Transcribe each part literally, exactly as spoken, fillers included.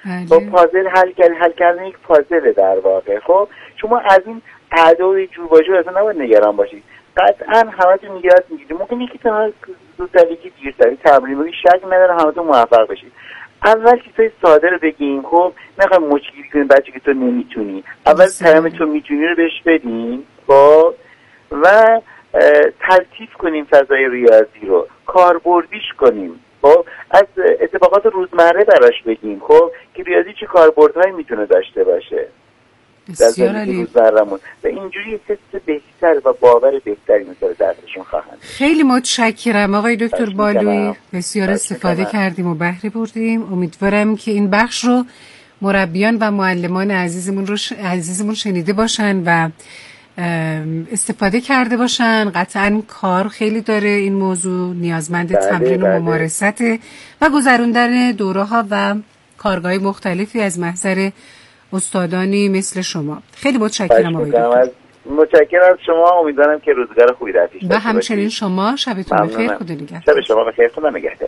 خب پازل حل کردن حل کردن یک پازل در واقع. خب شما از این اعداد و جور واژه اصلا نباید نگران باشید. قطعا همتون یاد میگیرید. ممکنه یکی تا زودتر یکی دیرتر تمرین بکنید، شک نداره همتون موفق بشید. اول چیزای ساده رو بگیم. خب نخوایم مشکلی کنیم بچه که تو نمیتونی. اول پیام تو میتونی رو بهش بدیم. خب و تلطیف کنیم فضای ریاضی رو، کاربردیش کنیم. خب از اتفاقات روزمره براش بگیم. خب که ریاضی چه کاربردهایی میتونه داشته باشه در زندگی روزمره‌مون و اینجوری حس بهتر و باور بهتری مثل درسشون خواهند. خیلی متشکرم آقای دکتر بالویی، بسیار استفاده کردیم و بهره بردیم. امیدوارم که این بخش رو مربیان و معلمان عزیزمون رو ش... عزیزمون شنیده باشن و استفاده کرده باشن. قطعاً کار خیلی داره این موضوع، نیازمند تمرین و ممارسته و گذروندن دوره‌ها و کارگاه‌های مختلفی از محضر استادانی مثل شما. خیلی متشکرم آقای دکتر. متشکرم از شما. امیدوارم که روزگار خوبی در پیش داشته باشید. و همچنین شما. شبتون بخیر. خدا نگهدار. شب شما بخیر. خدا نگهدار.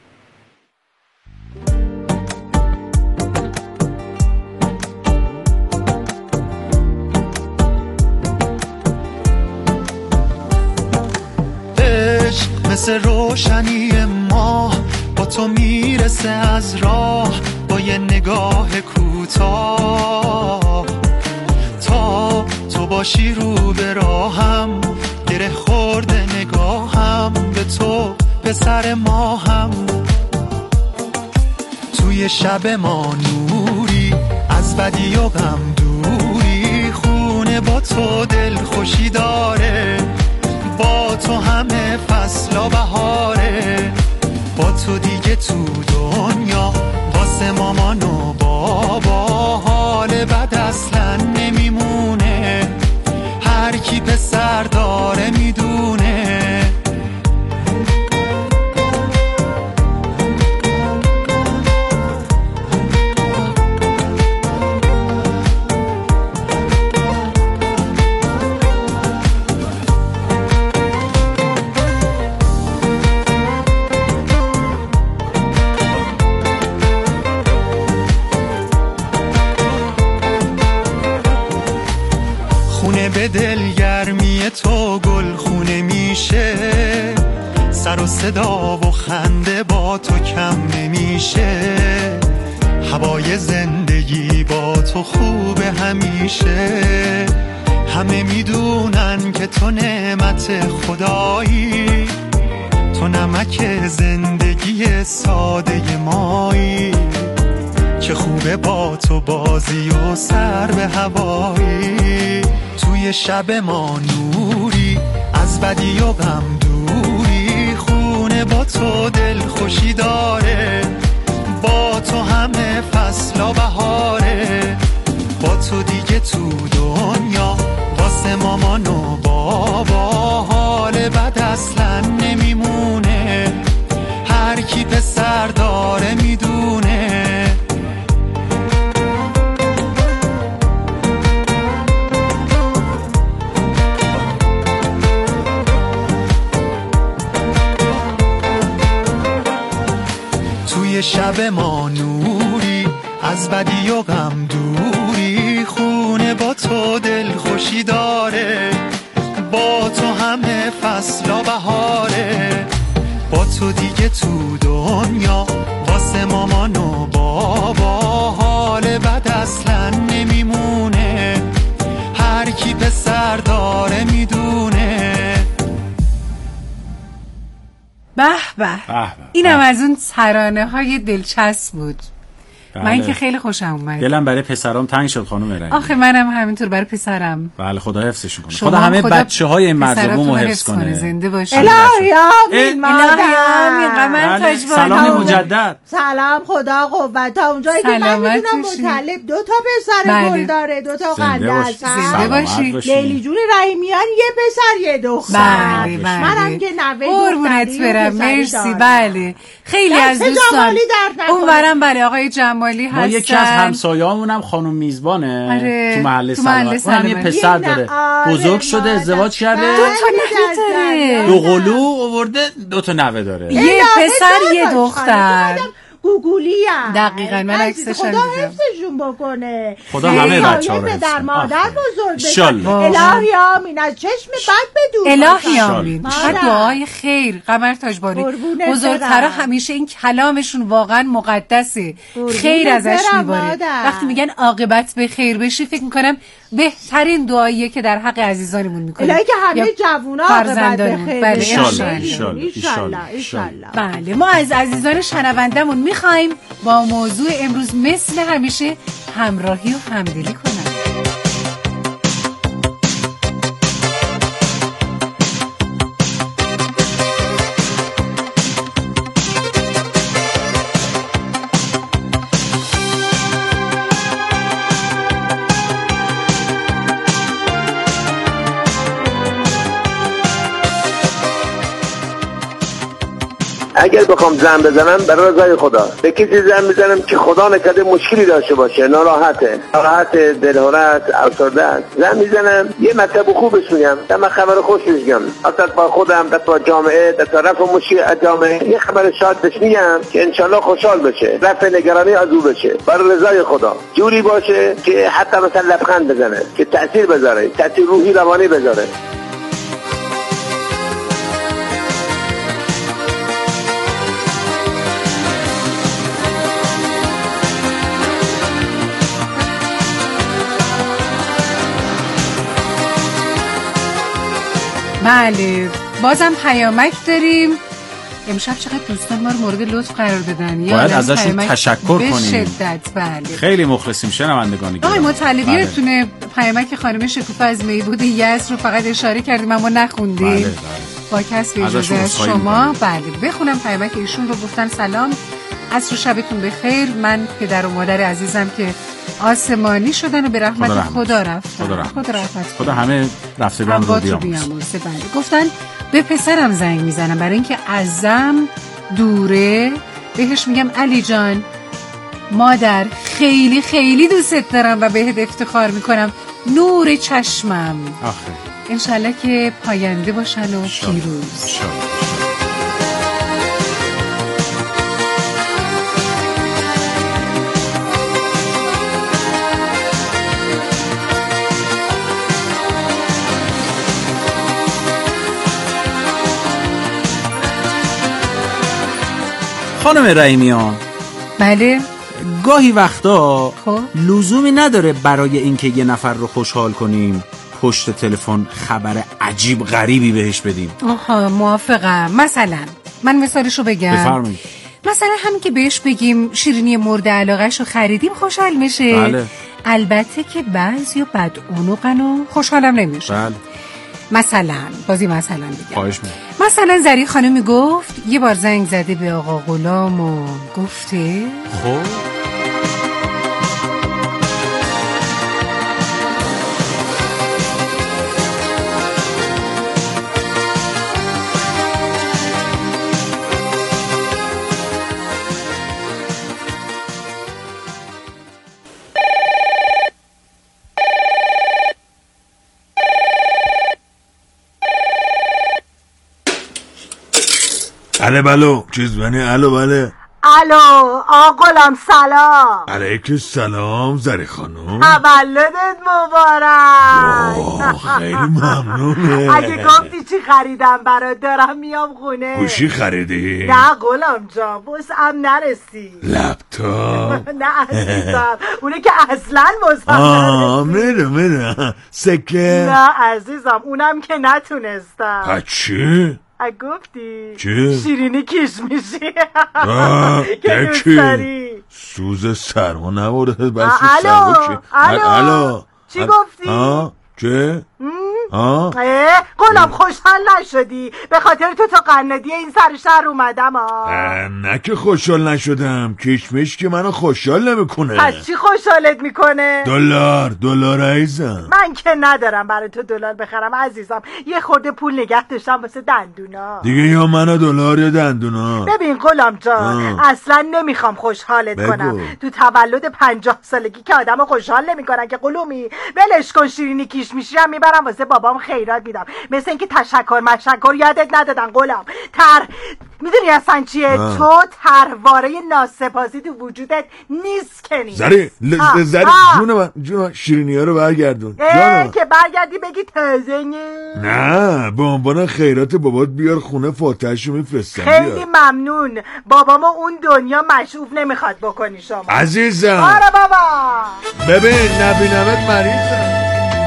مثل روشنی ماه با تو میرسه از راه، با یه نگاه کوتاه تا تو باشی رو به راهم، گره خورده نگاهم به تو پسر ماهم. توی شب ما نوری، از بدی و غم دوری، خونه با تو دل خوشی داره، با تو همه فصل و بهاره، با تو دیگه تو دنیا واسه مامان و بابا حال بد اصلا نمیمونه، هر کی پسر داره میدونه. به دلگرمی تو گل خونه میشه، سر و صدا و خنده با تو کم نمیشه، هوای زندگی با تو خوبه همیشه، همه میدونن که تو نعمت خدایی، تو نمک زندگی ساده مایی، چه خوبه با تو بازی و سر به هوایی. توی شب ما نوری، از بدی و غم دوری، خونه با تو دل خوشی داره، با تو همه فصل و بهاره، با تو دیگه تو دنیا واسه مامان و بابا حال بد اصلا نمیمونه، هر کی پسر داره میدونه. شب ما نوری، از بدی و غم دوری، خونه با تو دل خوشی داره، با تو همه فصل و بهاره، با تو دیگه تو دنیا واسه مامان و بابا حال بد اصلا نمیمونه، هر کی پسر داره میدونه. به به، اینم از اون ترانه های دلچسب بود. بله. من که خیلی خوشم اومد. دلم برای پسرام تنگ شد خانم رنگی. آخه منم همینطور برای پسرم. بله خدا حفظشون کنه. خدا همه بچه‌های این مردم رو حفظ کنه. زنده باشه. الهی آمین. الهی آمین. بله. سلام مجدد. سلام، خدا قوت. تا اونجایی که من میدونم مطلب دو تا پسر بله. گل داره، دو تا قنده است. زنده باشی. لیلی جون رحیمیان یه پسر یه دختر. بله بله. منم که نوه قربونت برم. مرسی. بله. خیلی از دوستان اونورم بله آقای جمالی هستن. ما یکی از همسایه‌مون هم خانم میزبانه آره. تو محله سلامت. اونم یه پسر داره. بزرگ شده، ازدواج کرده. دو تا نوه داره. دو قلو آورده، دو تا نوه داره. یه پسر یه دختر. گوگولی ام. دقیقاً من عکسش خدا حفظشون بکنه. خدا همه بچه‌ها رو در مادر بزرگ بشه. الهی آمین. از چشم بد بدون. الهی آمین. و دعای خیر. قمر تاجبانی بزرگترا همیشه این کلامشون واقعا مقدسه. خیر ازش میباره. وقتی میگن عاقبت به خیر بشی فکر میکنم بهترین دعاییه که در حق عزیزانمون میکنیم. الهی که همه جوونا عاقبت به خیر بشه. ان شاءالله. بله ما از عزیزان شنوندمون میخوایم با موضوع امروز مثل همیشه همراهی و همدلی کنن. اگر بخوام زن بزنم برای رضای خدا به کسی زن میزنم که خدا نکرده مشکلی داشته باشه، ناراحته ناراحت دلهرت افسرده است، زن میزنم یه مطلب خوبش میگم، من خبر خوش میگم، اصلا با خودم با جامعه در طرف مشکل جامعه یه خبر شاد بهش میگم که انشالله خوشحال بشه، رفع نگرانی از او بشه، برای رضای خدا جوری باشه که حتی مثلا لبخند بزنه که تاثیر بذاره، تاثیر روحی روانی بذاره. بله بازم پیامک داریم. امشب چقدر دوستان ما رو مورد لطف قرار بدن، باید ازشون تشکر کنیم به شدت. بله خیلی مخلصیم شنوندگان. آقای مطلبی یادتونه پیامک خانم شکوفه از میبود یزد رو فقط اشاره کردیم اما نخوندیم. بله بله. با کسب اجازه از شما بله بخونم پیامک ایشون رو. گفتن سلام، عصر شبتون بخیر. من پدر و مادر عزیزم که آسمانی شدن و به رحمت خدا, خدا رفتن. خدا رحمت. خدا رحمت. خدا همه رفتگان رو بیامرزه. بله گفتن به پسرم زنگ میزنم برای اینکه ازم دوره، بهش میگم علی جان مادر خیلی خیلی دوست دارم و بهت افتخار میکنم، نور چشمم. آخه انشالله که پاینده باشن و پیروز. خانم رحیمیان بله گاهی وقتا خب لزومی نداره برای اینکه یه نفر رو خوشحال کنیم پشت تلفن خبر عجیب غریبی بهش بدیم. آها موافقم. مثلا من مثالشو بگم. بفرمایید. مثلا همین که بهش بگیم شیرینی مورد علاقهشو خریدیم خوشحال میشه. بله. البته که بعضی بدعنقن و خوشحالم نمیشه. بله. مثلا بازی مثلا بگم. خواهش می‌کنم. مثلا زری خانم میگفت یه بار زنگ زده به آقا غلام و گفته خب اله بلو چیز بنی الو بله الو آقلم سلام. علیک سلام زری خانم، تولدت مبارک. خیلی ممنونه. اگه گفتی چی خریدم برات دارم میام خونه. گوشی خریدی؟ نه غلام جان وسعم نرسی. لپتاپ؟ نه عزیزم اونه که اصلا وسعم آه میره میره. سکه؟ نه عزیزم اونم که نتونستم. پس چی؟ گفتی چه؟ شیرینی کشمشی که دوست داری. سوز سرما نبورده بس سرما که الو الو چی گفتی؟ آه چه؟ آه غلام خوشحال نشدی به خاطر تو تا قنادی این سر شهر اومدم آه نه که خوشحال نشدم، کشمش که منو خوشحال نمیکنه. پس چی خوشحالت میکنه؟ دلار دلار عزیزم. من که ندارم برای تو دلار بخرم عزیزم، یه خورده پول نگه داشتم واسه دندونا دیگه، یا منو دلار یا دندونا. ببین غلام جان آه. اصلا نمیخوام خوشحالت بگو. کنم تو تولد پنجاه سالگی که آدمو خوشحال نمیکنن که قلومی ولش کن، شیرینی کشمشی هم میبرم واسه بابام خیرات میدم. مثل اینکه تشکر مشکر یادت ندادن غلام. تر میدونی اصلا چیه؟ آه. تو ترواره ناسپاسی تو وجودت نیست کنی. زری ل... زری جون من جون من شیرینی ها رو برگردون. اه که برگردی بگی تازه نه به عنوان خیرات بابات بیار خونه فاتحه‌شو میفرستم. خیلی ممنون. بابامو اون دنیا مشروف نمیخواد بکنی شما عزیزم. آره بابا ببین نبینمت مریضم.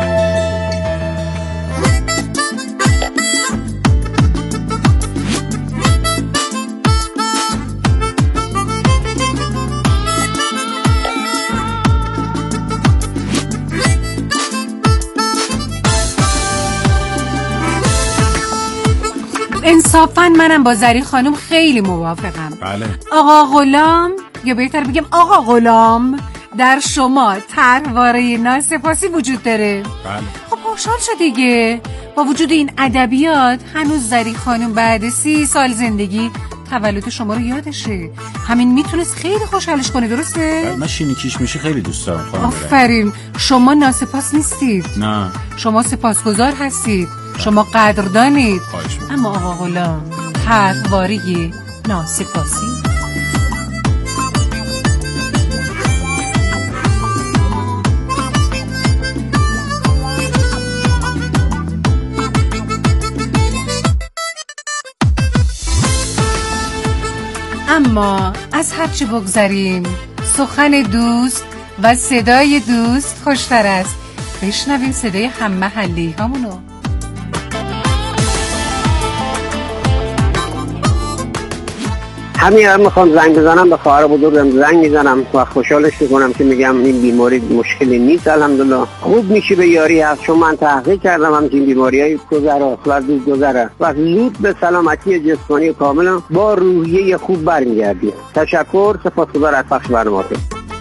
انصافاً منم با زری خانم خیلی موافقم. بله. آقا غلام، یا بهتر بگم آقا غلام، در شما ترواره ناسپاسی وجود داره. بله. خب خوشحال شد دیگه. با وجود این ادبیات هنوز زری خانم بعد سی سال زندگی تولد شما رو یادشه. همین میتونست خیلی خوشحالش کنه، درسته؟ من شینیکیش میشه خیلی دوست دارم خانم. آفرین. شما ناسپاس نیستید. نه. شما سپاسگزار هستید. شما قدردانید. اما آقا غلام ترواره ناسپاسی. اما از هرچی بگذاریم سخن دوست و صدای دوست خوشتر است. بشنویم صدای هم محلی همونو. همین الان میخوام زنگ بزنم به خواهر بزرگم، زنگ میزنم و خوشحالش میکنم که میگم این بیماری مشکلی نیست، الحمدلله خوب میشی به یاری هست. چون من تحقیق کردم همچین بیماریای گذره و زود گذره و زود به سلامتی جسمانی کاملا با روحیه خوب برمیگردی. تشکر، سپاسگزار از پخش برنامه‌تون.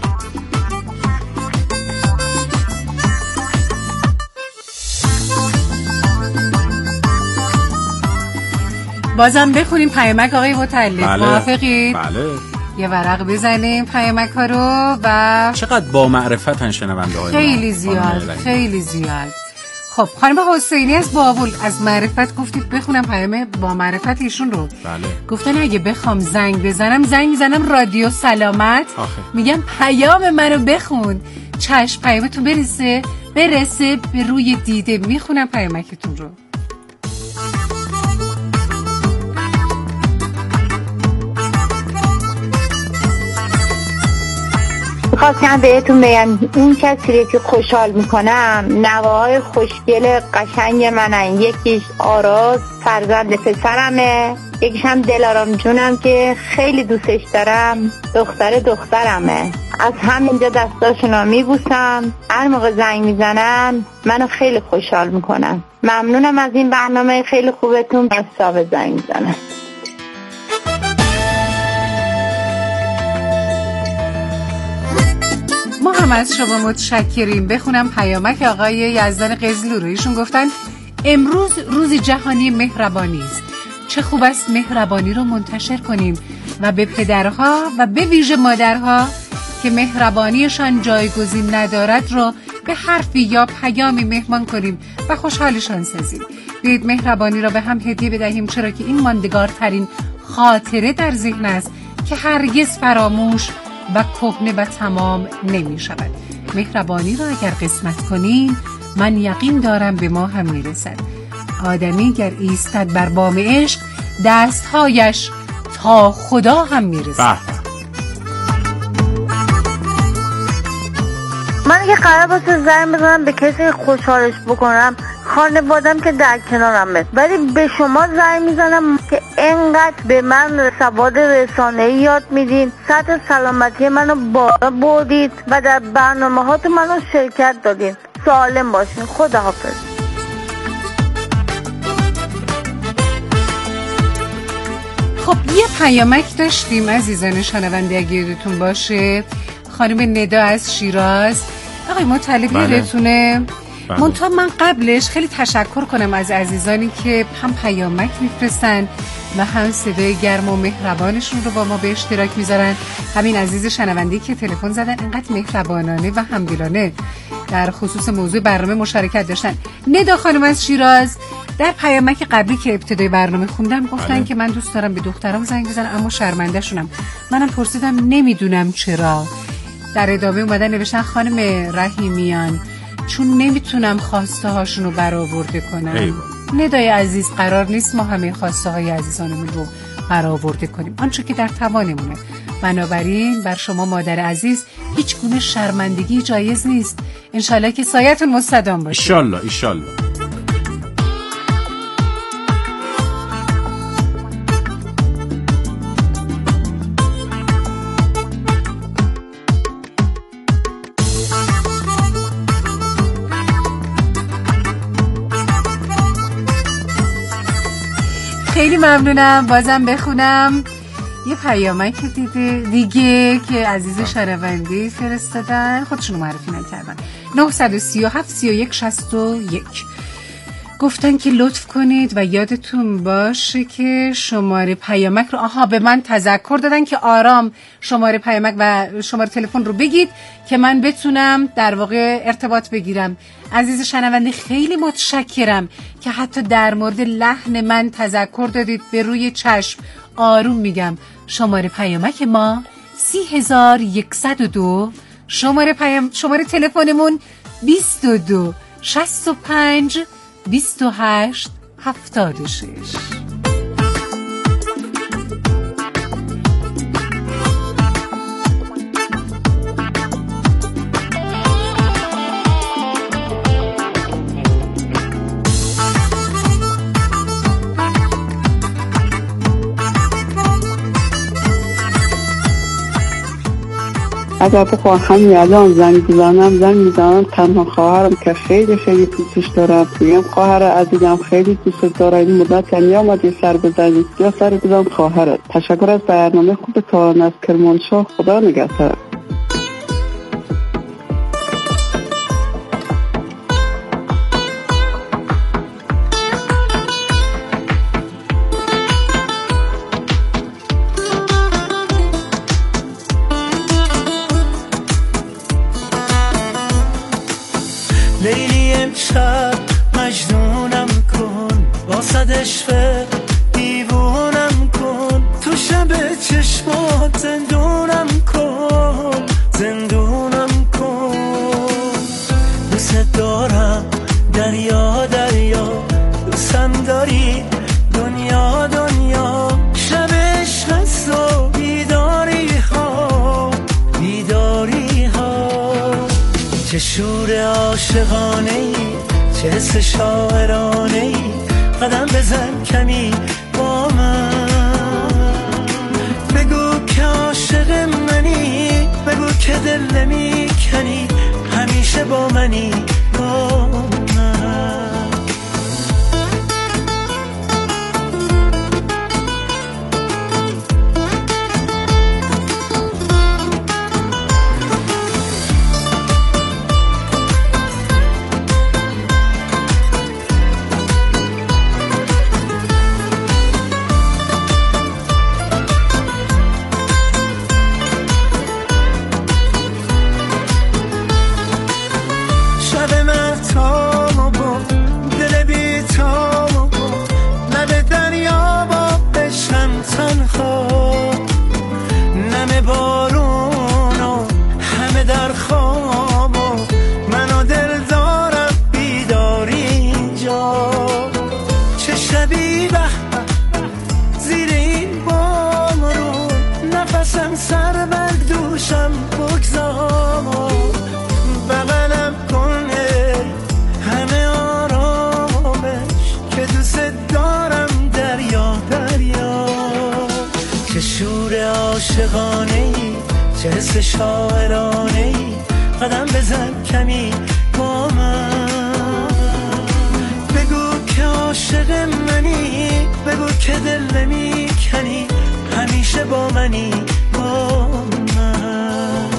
بازم بخونیم پیامک آقای متعلق. بله. موافقید؟ بله. یه ورق بزنیم پیامک ها رو و چقدر با معرفتن شنونده های خیلی زیاد خیلی زیاد. خب خانم حسینی از بابل از معرفت گفتید بخونم پیام با معرفت ایشون رو. بله. گفتن اگه بخوام زنگ بزنم زنگ زنم رادیو سلامت. آخه. میگم پیام منو بخون. چشم پیامتون برسه برسه به روی دیده میخونم پیامکتون رو. خواستم بهتون بگم این کسی که خوشحال میکنم نواهای خوشگل قشنگ منن. یکیش آراز فرزند پسرمه، یکیش هم دلارام جونم که خیلی دوستش دارم دختر دخترمه. از همینجا دستاشونو میبوسم، هر موقع زنگ میزنن منو خیلی خوشحال میکنم. ممنونم از این برنامه خیلی خوبتون. بسا زنگ میزنن. ما هم از شما متشکریم. بخونم پیامک آقای یزدان قزلو رو. ایشون گفتن امروز روز جهانی مهربانی است. چه خوب است مهربانی رو منتشر کنیم و به پدرها و به ویژه مادرها که مهربانیشان جایگزین ندارد رو به حرفی یا پیامی مهمان کنیم و خوشحالشان سازیم. بیایید مهربانی را به هم هدیه بدهیم، چرا که این ماندگارترین خاطره در ذهن است که هرگز فراموش و کهنه و تمام نمی شود. مهربانی را اگر قسمت کنیم من یقین دارم به ما هم می رسد. آدمی گر ایستد بر بام عشق دستهایش تا خدا هم می رسد. من که قرار باشه زنگ بزنم به کسی خوشحالش بکنم، خانوادم که در کنارمه، ولی به شما زنگ میزنم که انقدر به من سواد رسانه‌ای یاد میدین، سطح سلامتی منو بالا بردید و در برنامه هات منو شرکت دادین. سالم باشین. خداحافظ. خب یه پیامک داشتیم عزیزان شنونده اگه یادتون باشه، خانم ندا از شیراز. آقای مطلب یادتونه؟ بله. منتها من قبلش خیلی تشکر کنم از عزیزانی که هم پیامک میفرستن و هم صدای گرم و مهربانشون رو با ما به اشتراک میذارن. همین عزیز شنونده‌ای که تلفن زدن انقدر مهربانانه و همدلانه در خصوص موضوع برنامه مشارکت داشتن. ندا خانم از شیراز در پیامک قبلی که ابتدای برنامه خوندم گفتن بله. که من دوست دارم به دخترام زنگ بزنم اما شرمنده شونم. منم پرسیدم نمیدونم چرا. در ادامه اومدن نوشتن خانم رحیمیان چون نمیتونم خواسته هاشون رو برآورده کنم. ایوه. ندای عزیز قرار نیست ما همه خواسته های عزیزانمون رو برآورده کنیم، آنچه که در توانمونه. بنابراین بر شما مادر عزیز هیچ گونه شرمندگی جایز نیست. انشالله که سایتون مستدام باشه. انشالله انشالله. خیلی ممنونم. بازم بخونم یه پیامک دیده دیگه که عزیز شنونده فرستادن، خودشونو معرفی نکردن. نه سه هفت سه یک شصت و یک گفتن که لطف کنید و یادتون باشه که شماره پیامک رو آها به من تذکر دادن که آرام شماره پیامک و شماره تلفن رو بگید که من بتونم در واقع ارتباط بگیرم. عزیز شنونده خیلی متشکرم که حتی در مورد لحن من تذکر دادید. به روی چشم آروم میگم شماره پیامک ما سی هزار یکصد و دو، شماره پیام شماره تلفنمون بیست و دو شصت و پنج بیست و هشت هفتاد و شش. اگر بخواه همین الان زنگ بزنم زنگ میزنم تنها خواهرم که خیلی خیلی دوستش دارم. میگم خواهر عزیزم خیلی دوست دارم، این مدت نیامدی سر بزنی یا سر بزن خواهرت. تشکر از برنامه خوبتان از کرمانشاه. خدا نگهدار. لیلی امشب مجنونم کن، واسد عشق دیوونم کن، تو شب چشمات زندونم کن، زندونم کن. دوست دارم دریا دریا، دوستم داری دنیا دنیا، شب عشق است و بیداری ها بیداری ها. چه شور عاشقانه ای، چه حس شاعرانه ای، قدم بزن کمی با من. بگو که عاشق منی، بگو که دل نمی کنی، همیشه با منی با من. چه حس شاعرانه ای، قدم بزن کمی با من. بگو که عاشق منی، بگو که دل نمی کنی، همیشه با منی با من.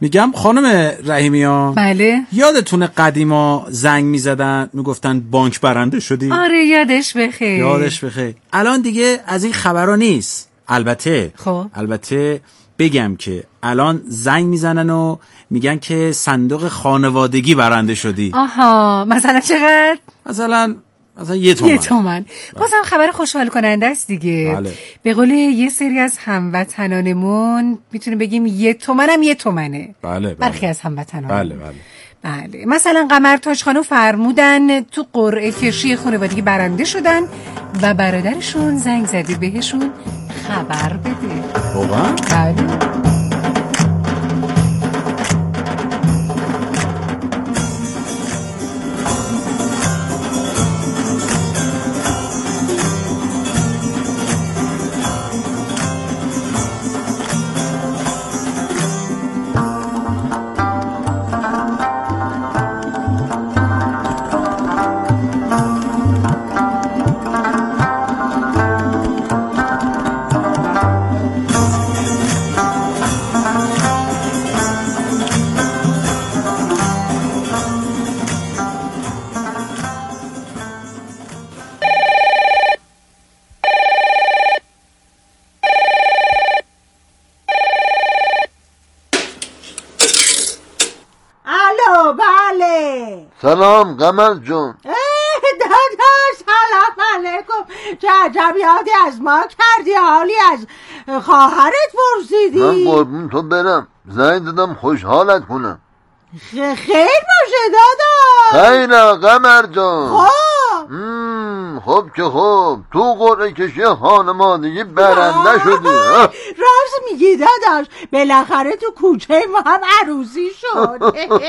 میگم خانم رحیمیان، بله یادتونه قدیما زنگ میزدن میگفتن بانک برنده شدی؟ آره یادش بخیر. یادش بخیر. الان دیگه از این خبرها نیست. البته خب البته بگم که الان زنگ میزنن و میگن که صندوق خانوادگی برنده شدی. آها مثلا چقدر؟ مثلا مثلا یه تومن. یه تومن. بازم خبر خوشحال کننده است دیگه. بله. به قول یه سری از هموطنانمون میتونیم بگیم یه تومنم یه تومنه. بله بله. برخی از هموطنان. بله بله. بله مثلا قمر تاج خانم فرمودن تو قرعه کشی خانوادگی برنده شدن و برادرشون زنگ زده بهشون خبر بده. واقعا؟ بله. سلام قمر جون. داداش سلام علیکم. چه عجب یادی از ما کردی، حالی از خواهرت پرسیدی. من قربون تو برم، زنگ دادم خوشحالت کنم. خیر باشه داداش. خیره قمر جون. خب خب که خب تو قرعه کشی خانمادگی برنده شدی. راست میگی داداش، بالاخره تو کوچه ما هم عروسی شد.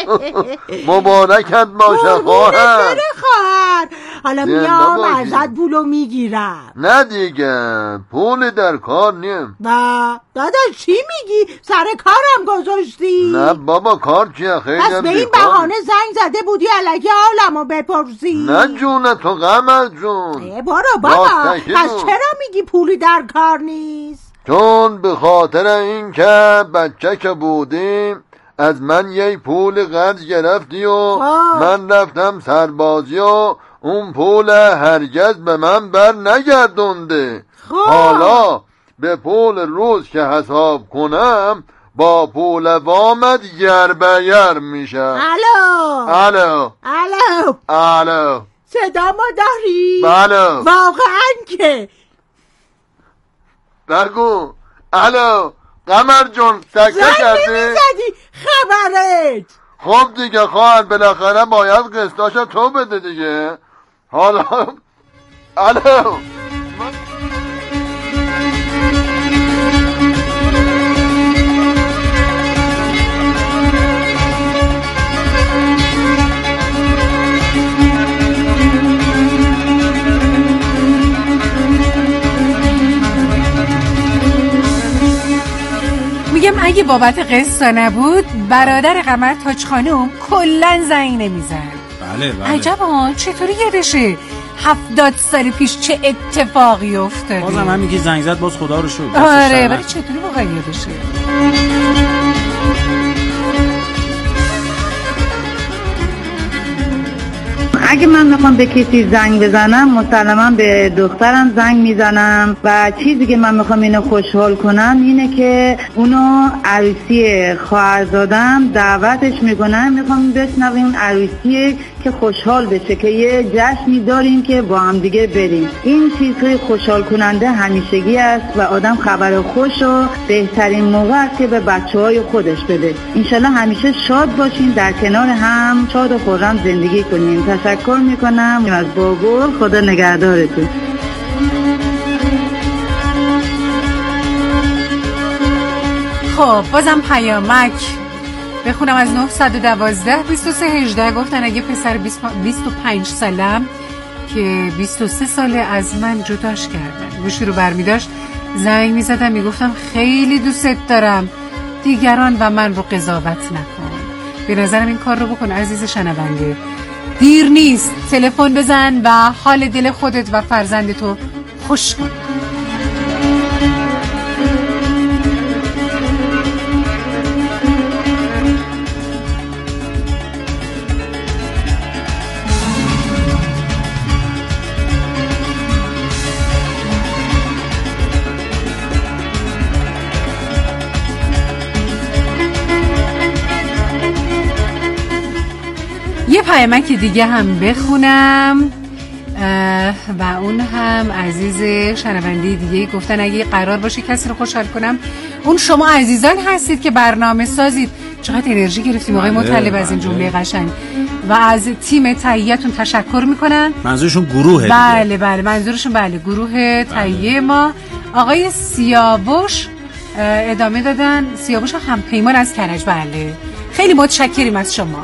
مبارکت باشه خواهر. خواهر حالا میام ازت پولو میگیرم. نه دیگه پول در کار نیم. نه داداش چی میگی؟ سر کارم گذاشتی؟ نه بابا کار چیه خیلی پس به این بهانه زنگ زده بودی الکی حالمو بپرسی؟ نه جونه تو قمر جون. برو بابا. پس چرا میگی پولی در کار نیست؟ چون به خاطر این که بچه که بودیم از من یه پول قرض گرفتی و آه. من رفتم سربازی و اون پول هرگز به من بر نگردونده. حالا به پول روز که حساب کنم با پول وامت یر به یر میشه. الو الو الو الو صدا ما داری؟ بله واقعا که بگو. الو قمر جون سکه کردی؟ زنگ نمیزدی خبرت. خب دیگه خواهر بالاخره باید قسطاشو تو بده دیگه. حالا الو میگم اگه بابت قصه نبود برادر قمر تاج خانم کلن زنگ نمیزد. بله بله. عجب ها چطوری یادشه هفتاد سال پیش چه اتفاقی افتاده. بازم هم میگی زنگ زد باز خدا رو شد. آره ولی چطوری واقعا یادشه. اگه من میخوام به کسی زنگ بزنم مسلما به دخترم زنگ میزنم و چیزی که من میخوام اینو خوشحال کنم اینه که اونو عروسی خواهرزادم دعوتش میکنم، میخوام بشنویم عروسیه که خوشحال بشه که یه جشنی داریم که با هم دیگه بریم. این چیزهای خوشحال کننده همیشگی است و آدم خبر خوش و بهترین موقع است که به بچه های خودش بده. انشالله همیشه شاد باشین، در کنار هم شاد و خرم زندگی کنیم. تشکر میکنم از بابا، خدا نگهدارتون. خب بازم پیامک بخونم از نه یک دو بیست و سه هجده. گفتن اگه پسر بیست و پنج سالم که بیست و سه ساله از من جداش کردن گوشی رو برمیداشت زنگ میزدم میگفتم خیلی دوست دارم، دیگران و من رو قضاوت نکن. به نظرم این کار رو بکن عزیز شنونده، دیر نیست، تلفن بزن و حال دل خودت و فرزندتو خوش کن. قایمک دیگه هم بخونم و اون هم عزیز شنونده دیگه گفتن اگه قرار باشه کسی رو خوشحال کنم اون شما عزیزان هستید که برنامه سازید. چقدر انرژی گرفتیم آقای مطلب از این جمله قشنگ و از تیم تهیه‌تون تشکر میکنن. منظورشون گروهه. بله بله منظورشون بله گروه تهیه ما. آقای سیاوش ادامه دادن، سیاوش هم پیمان از کرج. بله خیلی متشکریم از شما.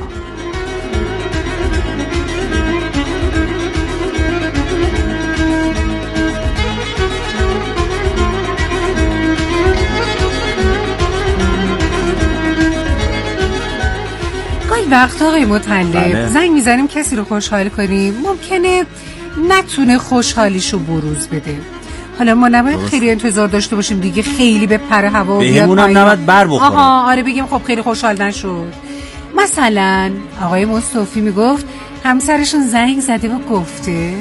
گاهی وقتا آقای مطلب بله. زنگ میزنیم کسی رو خوشحال کنیم، ممکنه نتونه خوشحالیشو بروز بده. حالا ما نباید خیلی انتظار داشته باشیم دیگه خیلی به پر هوا بیاد، بهمونم نباید بر بخوره. آها آره بگیم خب خیلی خوشحال نشد. مثلا آقای مصطفی میگفت همسرشون زنگ زده و گفته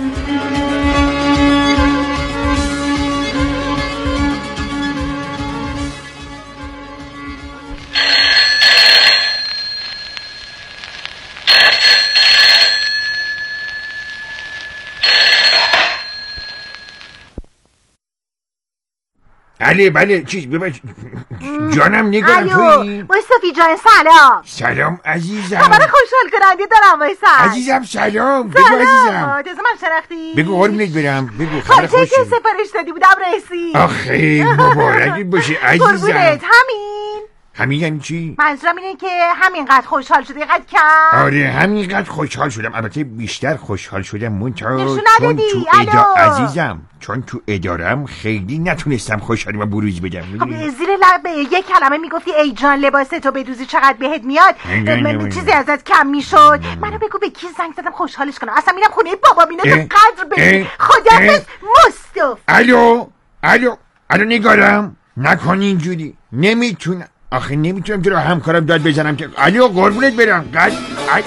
بله بله چیز ببین جانم نگارم تویی؟ مصطفی جان سلام. سلام عزیزم. خبر خوشحال کننده دارم وایسا. عزیزم سلام. بگو عزیزم. تازه من شناختی؟ بگو قربونت برم. بگو خبر خوشی. چه سفارش دادی بودم رسید. آخه مبارک باشه عزیزم. قربونت همین. همین یعنی چی؟ منظورم اینه که همینقدر خوشحال شدی قد کم؟ آره همینقدر خوشحال شدم، البته بیشتر خوشحال شدم منتها چون تو ادا عزیزم چون تو ادارم خیلی نتونستم خوشحالی و بروز بدم. خب زیر لب یک کلمه میگفتی ای جان لباستو بدوزی چقدر بهت میاد، چیزی ازت کم میشد. منو بگو به کی زنگ زدم خوشحالش کنم، اصلا میرم خونه بابا مینه تو قدر بدی. خدافظ مصطفی. الو الو الو نگارم نکن اینجوری، نمیتونم آخه نمیتونم تو رو همکارم داد بزنم که الو قربونت برم قد ای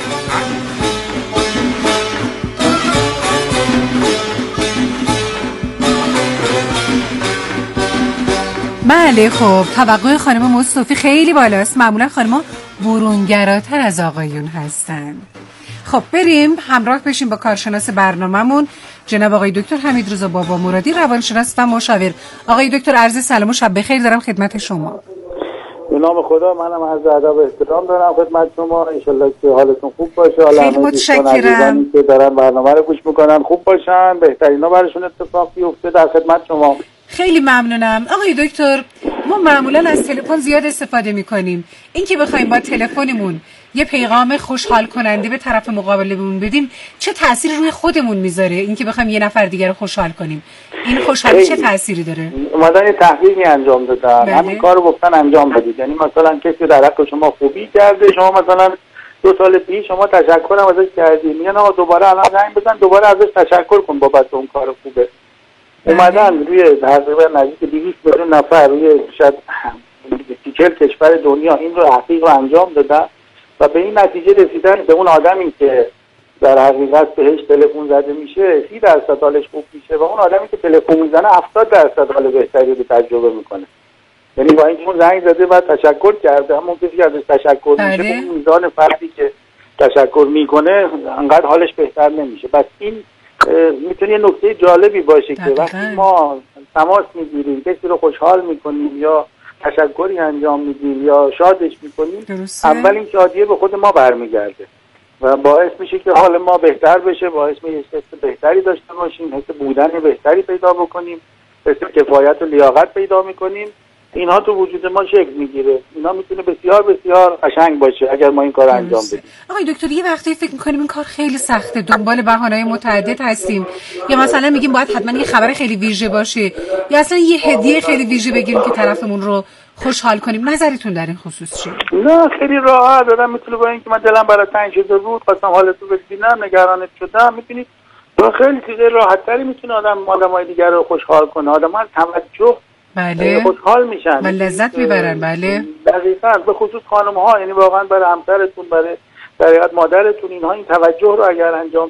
بله خب توقع خانم مصطفی خیلی بالاست. معمولا خانم‌ها برونگراتر از آقایون هستن. خب بریم همراه بشیم با کارشناس برنامه‌مون جناب آقای دکتر حمیدرضا بابا مرادی، روانشناس و مشاور. آقای دکتر عرض سلام و شب بخیر دارم خدمت شما. به نام خدا منم عرض ادب و احترام دارم خدمت شما. ان شاءالله که حالتون خوب باشه. حالا خیلی متشکرم که دارن برنامه رو گوش میکنن خوب باشن، بهترینا براشون اتفاق بیفته. در خدمت شما. خیلی ممنونم آقای دکتر. ما معمولا از تلفن زیاد استفاده میکنیم، این که بخوایم با تلفنمون یه پیغام خوشحال کننده به طرف مقابلمون بدیم چه تأثیری روی خودمون میذاره؟ این که بخوایم یه نفر دیگر رو خوشحال کنیم این خوشحالی چه تأثیری داره؟ اومدن یه تحقیقی انجام دادن. بله. همین کارو گفتن انجام بدید. یعنی مثلا کسی در حق شما خوبی کرده، شما مثلا دو سال پیش شما تشکرم ازش کردید، میگن آقا دوباره الان زنگ بزن دوباره ازش تشکر کن بابت اون کار خوبه. اومدن روی تقریبا نزدیک دویست میلیون نفر روی شاید چهل کشور دنیا این رو تحقیق رو انجام دادن و به این نتیجه رسیدن به اون آدمی که در حقیقت بهش تلفن زده میشه سی درصد حالش خوب میشه و اون آدمی که تلفن میزنه هفتاد درصد حال بهتری رو تجربه میکنه. یعنی با اینکه اون زنگ زده و تشکر کرده، همون کسی که ازش تشکر میشه به میزان فردی که تشکر میکنه انقدر حالش بهتر نمیشه. بس این میتونه یه نکته جالبی باشه که وقتی ما تماس میگیریم کسی رو خوشحال میکنیم یا تشکری انجام میدیم یا شادش میکنیم، اول این شادیه به خود ما برمیگرده و باعث میشه که حال ما بهتر بشه، باعث میشه حس بهتری داشته باشیم، حس بودن بهتری پیدا بکنیم، حس کفایت و لیاقت پیدا میکنیم. اینها تو وجود ما شکل میگیره. اینا میتونه بسیار بسیار قشنگ باشه اگر ما این کار انجام بدیم. آقای دکتر یه وقتی فکر میکنیم این کار خیلی سخته، دنبال بهانه‌های متعدد هستیم، یا مثلا میگیم باید حتما یه خبر خیلی ویژه باشه یا اصلا یه هدیه خیلی ویژه بگیریم که طرفمون رو خوشحال کنیم. نظرتون در این خصوص چیه؟ نه خیلی راحت. آدم میتونه با اینکه من دلم برات تنگ شده بود، خواستم حالتو ببینم، نگرانت شدم، میتونی با خیلی چیزای راحت‌تری میتونه آدم آدمای دیگر رو خوشحال کنه. آدم‌ها توجه بله خوشحال میشن و لذت میبرن. بله دقیقاً به خصوص خانم‌ها، یعنی واقعا برای همسرتون، برای در حقیقت مادرتون، اینها این توجه رو اگر انجام